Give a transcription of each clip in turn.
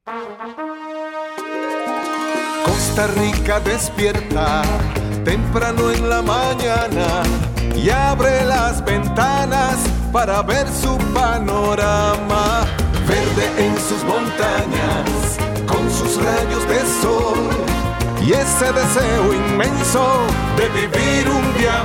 Costa Rica despierta temprano en la mañana y abre las ventanas para ver su panorama. Verde en sus montañas, con sus rayos de sol y ese deseo inmenso de vivir un día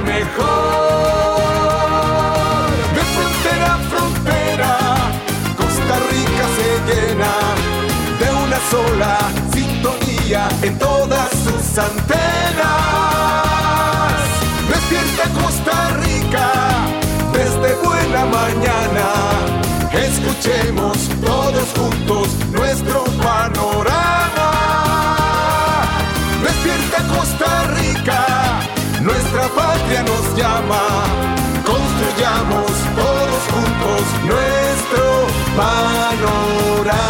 mejor. De frontera a frontera, Costa Rica se llena de una sola sintonía en todas sus antenas. Despierta Costa Rica desde buena mañana. Escuchemos todos juntos nuestro panorama. Despierta Costa Rica, nuestra patria nos llama. Construyamos todos juntos nuestro panorama.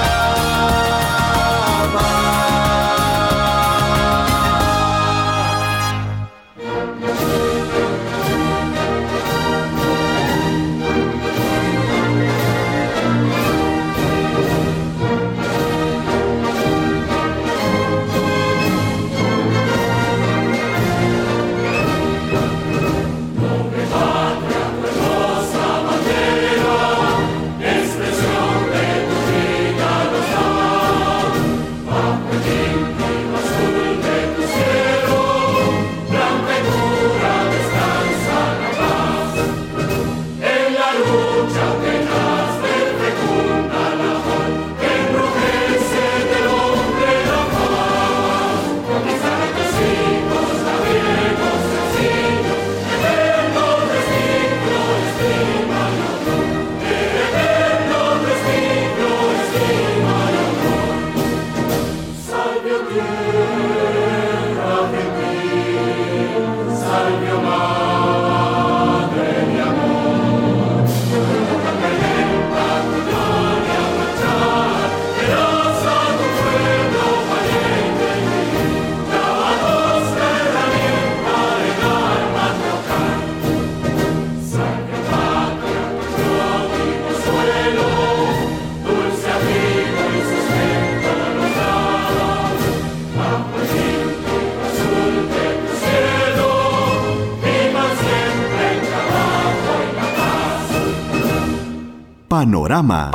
Panorama.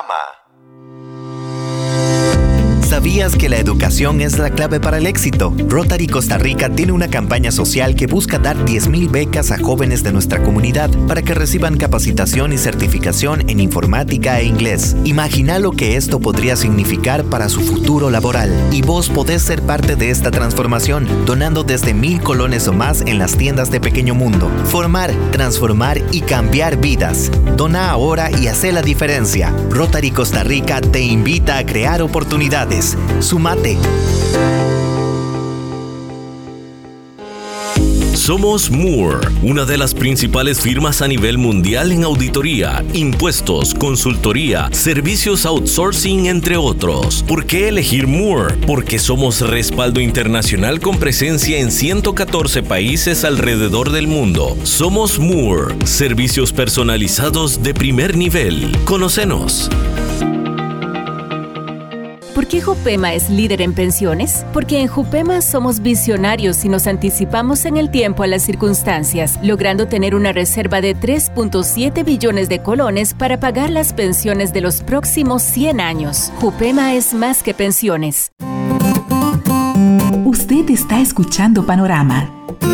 ¿Sabías que la educación es la clave para el éxito? Rotary Costa Rica tiene una campaña social que busca dar 10,000 becas a jóvenes de nuestra comunidad para que reciban capacitación y certificación en informática e inglés. Imagina lo que esto podría significar para su futuro laboral. Y vos podés ser parte de esta transformación, donando desde 1,000 colones o más en las tiendas de Pequeño Mundo. Formar, transformar y cambiar vidas. Dona ahora y haz la diferencia. Rotary Costa Rica te invita a crear oportunidades. Sumate. Somos Moore, una de las principales firmas a nivel mundial en auditoría, impuestos, consultoría, servicios outsourcing, entre otros. ¿Por qué elegir Moore? Porque somos respaldo internacional con presencia en 114 países alrededor del mundo. Somos Moore, servicios personalizados de primer nivel. Conócenos. ¿Por qué Jupema es líder en pensiones? Porque en Jupema somos visionarios y nos anticipamos en el tiempo a las circunstancias, logrando tener una reserva de 3.7 billones de colones para pagar las pensiones de los próximos 100 años. Jupema es más que pensiones. Usted está escuchando Panorama.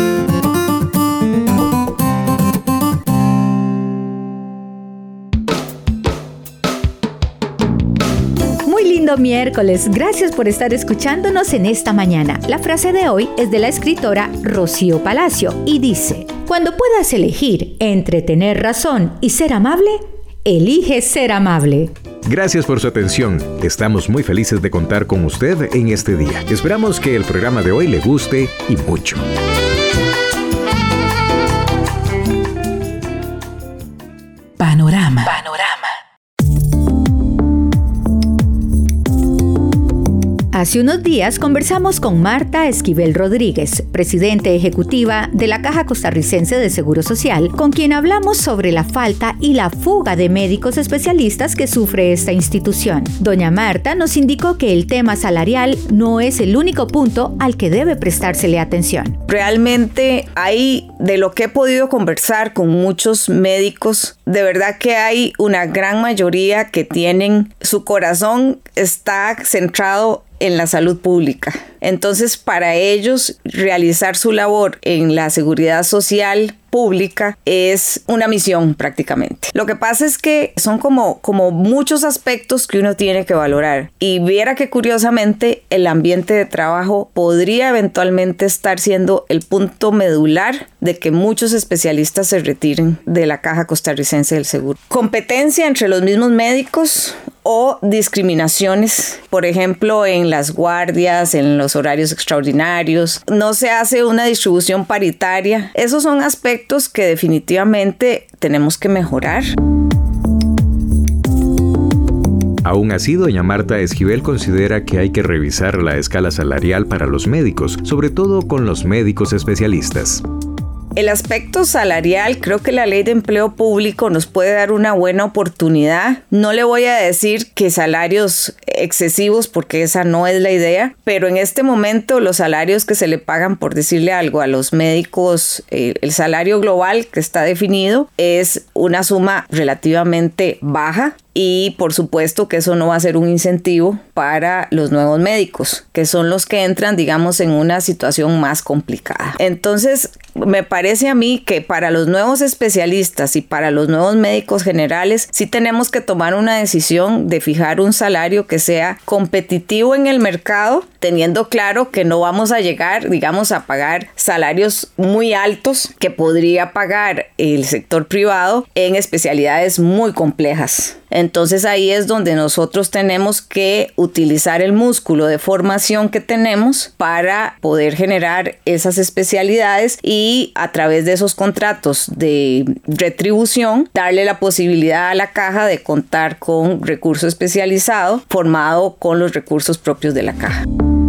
Lindo miércoles, gracias por estar escuchándonos en esta mañana. La frase de hoy es de la escritora Rocío Palacio y dice: cuando puedas elegir entre tener razón y ser amable, elige ser amable. Gracias por su atención. Estamos muy felices de contar con usted en este día. Esperamos que el programa de hoy le guste y mucho. Panorama. Hace unos días conversamos con Marta Esquivel Rodríguez, presidente ejecutiva de la Caja Costarricense de Seguro Social, con quien hablamos sobre la falta y la fuga de médicos especialistas que sufre esta institución. Doña Marta nos indicó que el tema salarial no es el único punto al que debe prestársele atención. Realmente hay, de lo que he podido conversar con muchos médicos, de verdad que hay una gran mayoría que tienen, su corazón está centrado en la salud pública. Entonces, para ellos, realizar su labor en la seguridad social pública es una misión prácticamente. Lo que pasa es que son como muchos aspectos que uno tiene que valorar. Y viera que curiosamente el ambiente de trabajo podría eventualmente estar siendo el punto medular de que muchos especialistas se retiren de la Caja Costarricense del Seguro. Competencia entre los mismos médicos o discriminaciones, por ejemplo, en las guardias, en los horarios extraordinarios. No se hace una distribución paritaria. Esos son aspectos que definitivamente tenemos que mejorar. Aún así, doña Marta Esquivel considera que hay que revisar la escala salarial para los médicos, sobre todo con los médicos especialistas. El aspecto salarial, creo que la Ley de Empleo Público nos puede dar una buena oportunidad. No le voy a decir que salarios excesivos, porque esa no es la idea, pero en este momento los salarios que se le pagan, por decirle algo, a los médicos, el salario global que está definido es una suma relativamente baja. Y por supuesto que eso no va a ser un incentivo para los nuevos médicos, que son los que entran, digamos, en una situación más complicada. Entonces, me parece a mí que para los nuevos especialistas y para los nuevos médicos generales, sí tenemos que tomar una decisión de fijar un salario que sea competitivo en el mercado, teniendo claro que no vamos a llegar, digamos, a pagar salarios muy altos que podría pagar el sector privado en especialidades muy complejas. Entonces ahí es donde nosotros tenemos que utilizar el músculo de formación que tenemos para poder generar esas especialidades y a través de esos contratos de retribución darle la posibilidad a la caja de contar con recurso especializado formado con los recursos propios de la caja.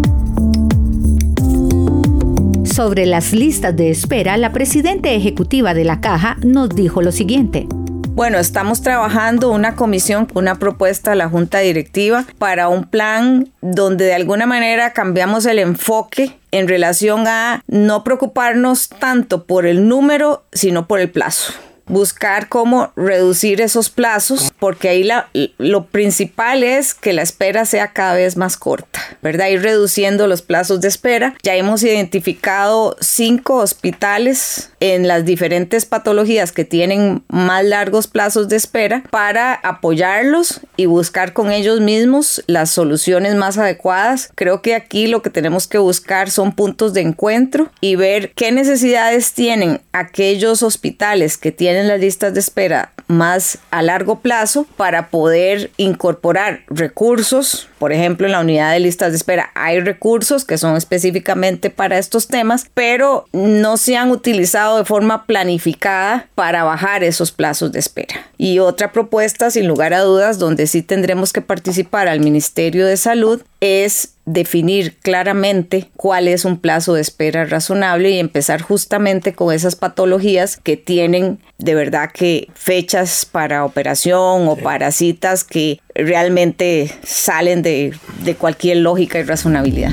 Sobre las listas de espera, la presidenta ejecutiva de la Caja nos dijo lo siguiente. Bueno, estamos trabajando una comisión, una propuesta a la Junta Directiva para un plan donde de alguna manera cambiamos el enfoque en relación a no preocuparnos tanto por el número, sino por el plazo. Buscar cómo reducir esos plazos, porque ahí lo principal es que la espera sea cada vez más corta, ¿verdad? Ir reduciendo los plazos de espera. Ya hemos identificado 5 hospitales en las diferentes patologías que tienen más largos plazos de espera para apoyarlos y buscar con ellos mismos las soluciones más adecuadas. Creo que aquí lo que tenemos que buscar son puntos de encuentro y ver qué necesidades tienen aquellos hospitales que tienen las listas de espera más a largo plazo para poder incorporar recursos. Por ejemplo, en la unidad de listas de espera hay recursos que son específicamente para estos temas, pero no se han utilizado de forma planificada para bajar esos plazos de espera. Y otra propuesta, sin lugar a dudas, donde sí tendremos que participar al Ministerio de Salud, es definir claramente cuál es un plazo de espera razonable y empezar justamente con esas patologías que tienen de verdad que fechas para operación o para citas que realmente salen de cualquier lógica y razonabilidad.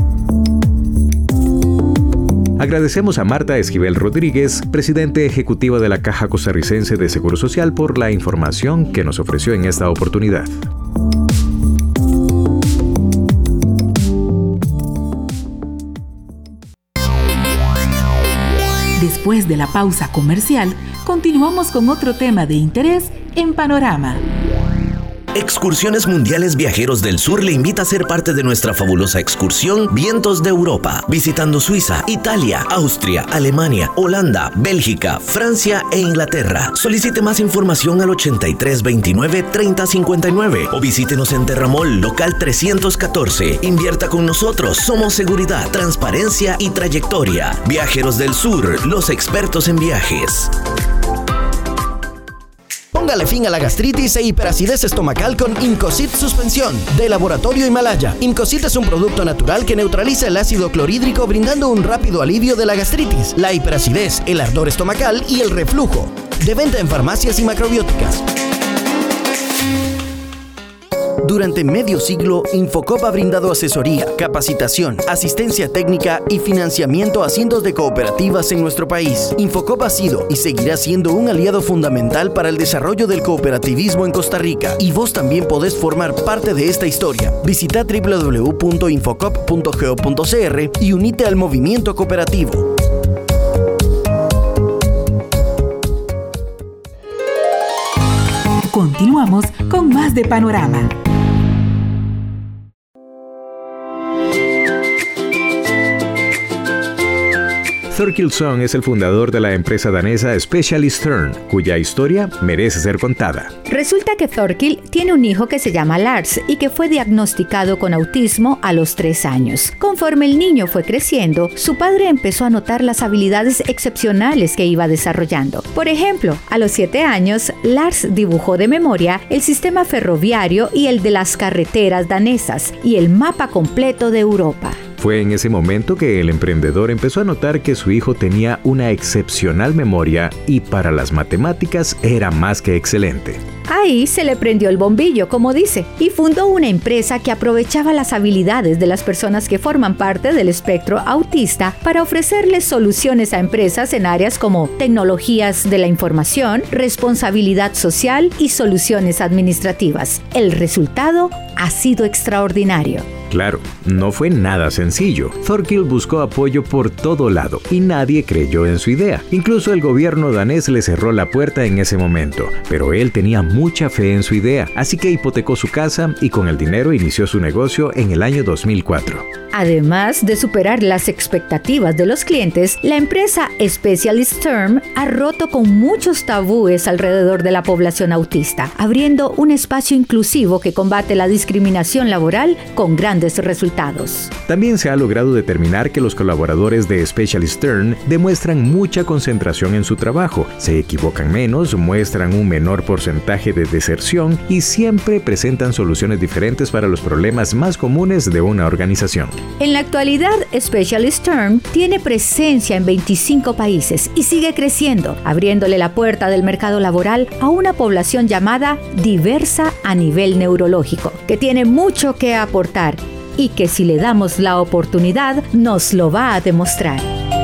Agradecemos a Marta Esquivel Rodríguez, presidente ejecutiva de la Caja Costarricense de Seguro Social, por la información que nos ofreció en esta oportunidad. Después de la pausa comercial, continuamos con otro tema de interés en Panorama. Excursiones Mundiales Viajeros del Sur le invita a ser parte de nuestra fabulosa excursión Vientos de Europa, visitando Suiza, Italia, Austria, Alemania, Holanda, Bélgica, Francia e Inglaterra. Solicite más información al 8329-3059 o visítenos en Terramol, local 314. Invierta con nosotros, somos seguridad, transparencia y trayectoria. Viajeros del Sur, los expertos en viajes. Póngale fin a la gastritis e hiperacidez estomacal con Incocid Suspensión, de Laboratorio Himalaya. Incocid es un producto natural que neutraliza el ácido clorhídrico, brindando un rápido alivio de la gastritis, la hiperacidez, el ardor estomacal y el reflujo. De venta en farmacias y macrobióticas. Durante medio siglo, Infocop ha brindado asesoría, capacitación, asistencia técnica y financiamiento a cientos de cooperativas en nuestro país. Infocop ha sido y seguirá siendo un aliado fundamental para el desarrollo del cooperativismo en Costa Rica, y vos también podés formar parte de esta historia. Visita www.infocop.go.cr y unite al movimiento cooperativo. Continuamos con más de Panorama. Thorkild Song es el fundador de la empresa danesa Specialist Turn, cuya historia merece ser contada. Resulta que Thorkild tiene un hijo que se llama Lars y que fue diagnosticado con autismo a los 3 años. Conforme el niño fue creciendo, su padre empezó a notar las habilidades excepcionales que iba desarrollando. Por ejemplo, a los 7 años, Lars dibujó de memoria el sistema ferroviario y el de las carreteras danesas y el mapa completo de Europa. Fue en ese momento que el emprendedor empezó a notar que su hijo tenía una excepcional memoria y para las matemáticas era más que excelente. Ahí se le prendió el bombillo, como dice, y fundó una empresa que aprovechaba las habilidades de las personas que forman parte del espectro autista para ofrecerles soluciones a empresas en áreas como tecnologías de la información, responsabilidad social y soluciones administrativas. El resultado ha sido extraordinario. Claro, no fue nada sencillo. Thorkild buscó apoyo por todo lado y nadie creyó en su idea. Incluso el gobierno danés le cerró la puerta en ese momento, pero él tenía mucha fe en su idea, así que hipotecó su casa y con el dinero inició su negocio en el año 2004. Además de superar las expectativas de los clientes, la empresa Specialist Term ha roto con muchos tabúes alrededor de la población autista, abriendo un espacio inclusivo que combate la discriminación laboral con grandes resultados. También se ha logrado determinar que los colaboradores de Specialist Term demuestran mucha concentración en su trabajo, se equivocan menos, muestran un menor porcentaje de deserción y siempre presentan soluciones diferentes para los problemas más comunes de una organización. En la actualidad, Specialist Term tiene presencia en 25 países y sigue creciendo, abriéndole la puerta del mercado laboral a una población llamada diversa a nivel neurológico, que tiene mucho que aportar y que si le damos la oportunidad, nos lo va a demostrar.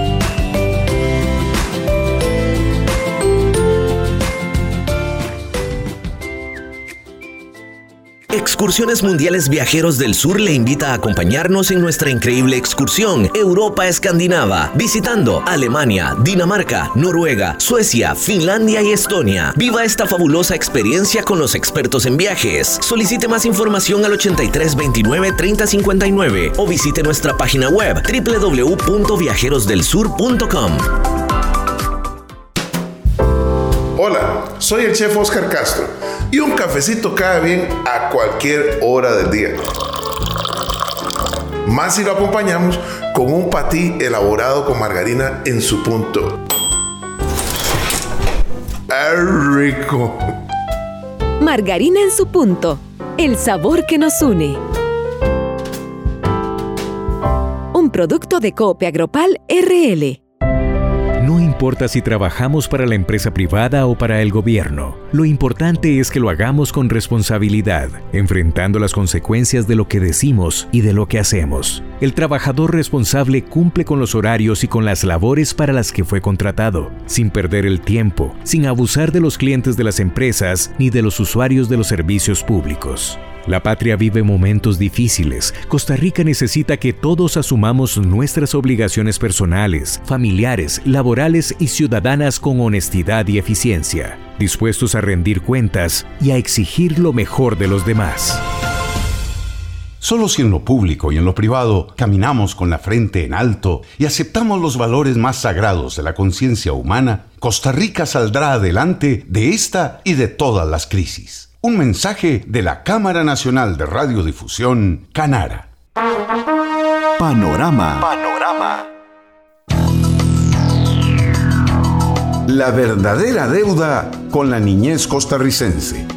Excursiones Mundiales Viajeros del Sur le invita a acompañarnos en nuestra increíble excursión Europa Escandinava, visitando Alemania, Dinamarca, Noruega, Suecia, Finlandia y Estonia. Viva esta fabulosa experiencia con los expertos en viajes. Solicite más información al 8329-3059 o visite nuestra página web www.viajerosdelsur.com. Hola, soy el chef Oscar Castro y un cafecito cae bien a cualquier hora del día. Más si lo acompañamos con un patí elaborado con margarina en su punto. ¡Ay, rico! Margarina en su punto. El sabor que nos une. Un producto de Coop Agropal RL. No importa si trabajamos para la empresa privada o para el gobierno, lo importante es que lo hagamos con responsabilidad, enfrentando las consecuencias de lo que decimos y de lo que hacemos. El trabajador responsable cumple con los horarios y con las labores para las que fue contratado, sin perder el tiempo, sin abusar de los clientes de las empresas ni de los usuarios de los servicios públicos. La patria vive momentos difíciles. Costa Rica necesita que todos asumamos nuestras obligaciones personales, familiares, laborales y ciudadanas con honestidad y eficiencia, dispuestos a rendir cuentas y a exigir lo mejor de los demás. Solo si en lo público y en lo privado caminamos con la frente en alto y aceptamos los valores más sagrados de la conciencia humana, Costa Rica saldrá adelante de esta y de todas las crisis. Un mensaje de la Cámara Nacional de Radiodifusión, Canara. Panorama. La verdadera deuda con la niñez costarricense.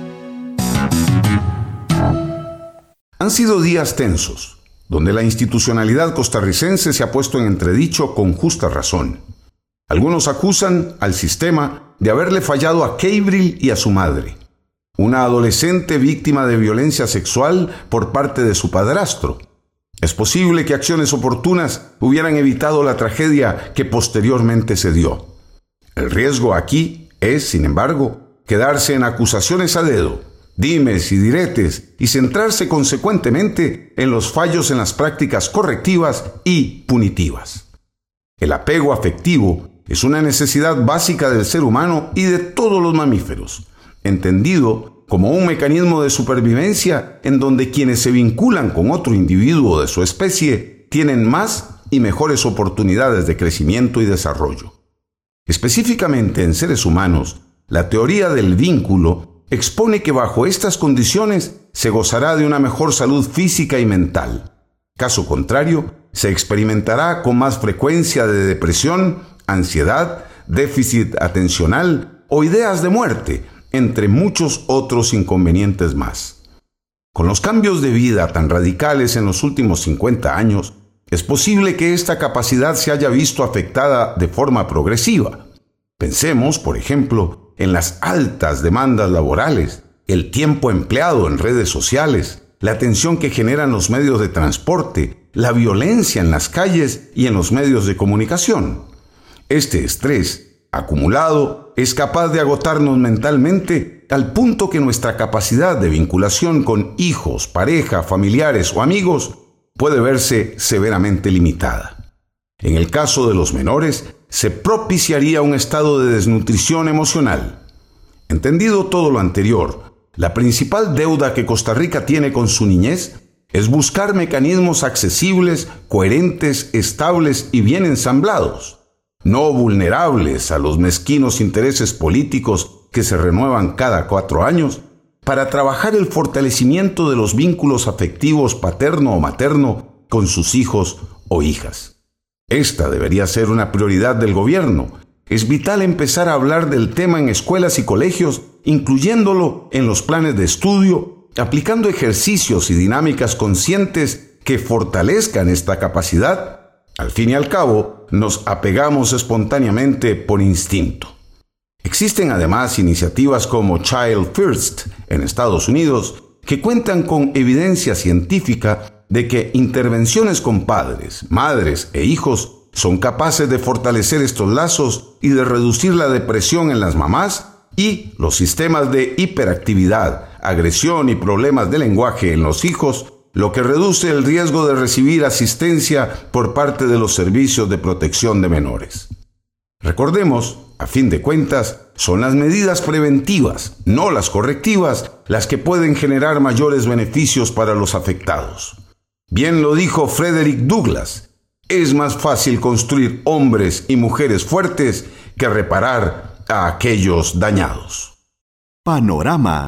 Han sido días tensos, donde la institucionalidad costarricense se ha puesto en entredicho con justa razón. Algunos acusan al sistema de haberle fallado a Keibril y a su madre, una adolescente víctima de violencia sexual por parte de su padrastro. Es posible que acciones oportunas hubieran evitado la tragedia que posteriormente se dio. El riesgo aquí es, sin embargo, quedarse en acusaciones a dedo, dimes y diretes, y centrarse consecuentemente en los fallos en las prácticas correctivas y punitivas. El apego afectivo es una necesidad básica del ser humano y de todos los mamíferos, entendido como un mecanismo de supervivencia en donde quienes se vinculan con otro individuo de su especie tienen más y mejores oportunidades de crecimiento y desarrollo. Específicamente en seres humanos, la teoría del vínculo expone que bajo estas condiciones se gozará de una mejor salud física y mental. Caso contrario, se experimentará con más frecuencia de depresión, ansiedad, déficit atencional o ideas de muerte, entre muchos otros inconvenientes más. Con los cambios de vida tan radicales en los últimos 50 años, es posible que esta capacidad se haya visto afectada de forma progresiva. Pensemos, por ejemplo, en las altas demandas laborales, el tiempo empleado en redes sociales, la tensión que generan los medios de transporte, la violencia en las calles y en los medios de comunicación. Este estrés, acumulado, es capaz de agotarnos mentalmente al punto que nuestra capacidad de vinculación con hijos, pareja, familiares o amigos puede verse severamente limitada. En el caso de los menores, se propiciaría un estado de desnutrición emocional. Entendido todo lo anterior, la principal deuda que Costa Rica tiene con su niñez es buscar mecanismos accesibles, coherentes, estables y bien ensamblados, no vulnerables a los mezquinos intereses políticos que se renuevan cada 4 años, para trabajar el fortalecimiento de los vínculos afectivos paterno o materno con sus hijos o hijas. Esta debería ser una prioridad del gobierno. Es vital empezar a hablar del tema en escuelas y colegios, incluyéndolo en los planes de estudio, aplicando ejercicios y dinámicas conscientes que fortalezcan esta capacidad. Al fin y al cabo, nos apegamos espontáneamente por instinto. Existen además iniciativas como Child First en Estados Unidos que cuentan con evidencia científica de que intervenciones con padres, madres e hijos son capaces de fortalecer estos lazos y de reducir la depresión en las mamás y los sistemas de hiperactividad, agresión y problemas de lenguaje en los hijos, lo que reduce el riesgo de recibir asistencia por parte de los servicios de protección de menores. Recordemos, a fin de cuentas, son las medidas preventivas, no las correctivas, las que pueden generar mayores beneficios para los afectados. Bien lo dijo Frederick Douglass, es más fácil construir hombres y mujeres fuertes que reparar a aquellos dañados. Panorama.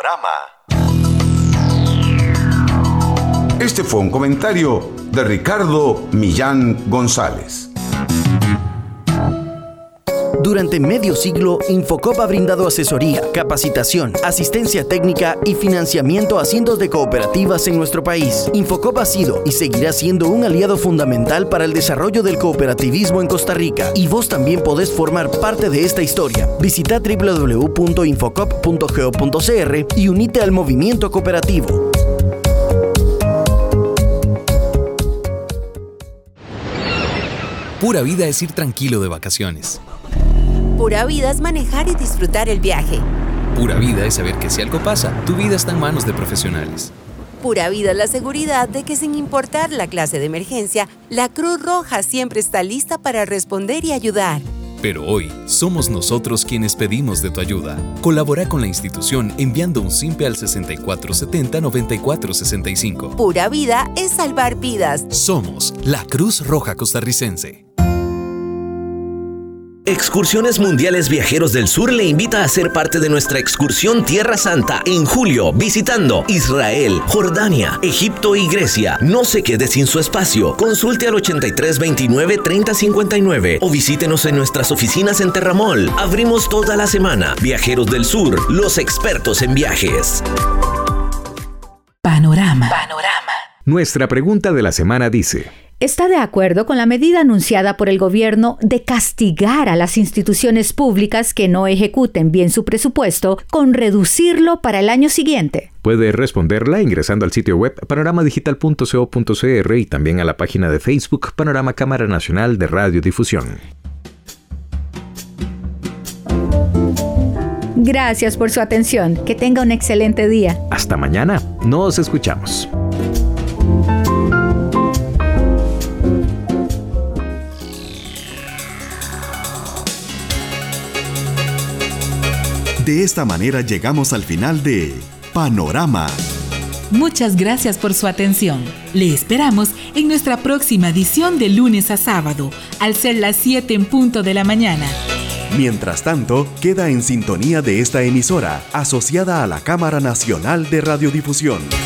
Este fue un comentario de Ricardo Millán González. Durante medio siglo, Infocop ha brindado asesoría, capacitación, asistencia técnica y financiamiento a cientos de cooperativas en nuestro país. Infocop ha sido y seguirá siendo un aliado fundamental para el desarrollo del cooperativismo en Costa Rica. Y vos también podés formar parte de esta historia. Visita www.infocop.go.cr y unite al movimiento cooperativo. Pura vida es ir tranquilo de vacaciones. Pura vida es manejar y disfrutar el viaje. Pura vida es saber que si algo pasa, tu vida está en manos de profesionales. Pura vida es la seguridad de que sin importar la clase de emergencia, la Cruz Roja siempre está lista para responder y ayudar. Pero hoy, somos nosotros quienes pedimos de tu ayuda. Colabora con la institución enviando un simpe al 6470-9465. Pura vida es salvar vidas. Somos la Cruz Roja Costarricense. Excursiones Mundiales Viajeros del Sur le invita a ser parte de nuestra excursión Tierra Santa en julio, visitando Israel, Jordania, Egipto y Grecia. No se quede sin su espacio. Consulte al 8329-3059 o visítenos en nuestras oficinas en Terramol. Abrimos toda la semana. Viajeros del Sur, los expertos en viajes. Panorama. Nuestra pregunta de la semana dice: ¿está de acuerdo con la medida anunciada por el gobierno de castigar a las instituciones públicas que no ejecuten bien su presupuesto con reducirlo para el año siguiente? Puede responderla ingresando al sitio web panoramadigital.co.cr y también a la página de Facebook Panorama Cámara Nacional de Radiodifusión. Gracias por su atención. Que tenga un excelente día. Hasta mañana. Nos escuchamos. De esta manera llegamos al final de Panorama. Muchas gracias por su atención. Le esperamos en nuestra próxima edición de lunes a sábado, al ser las 7 en punto de la mañana. Mientras tanto, queda en sintonía de esta emisora, asociada a la Cámara Nacional de Radiodifusión.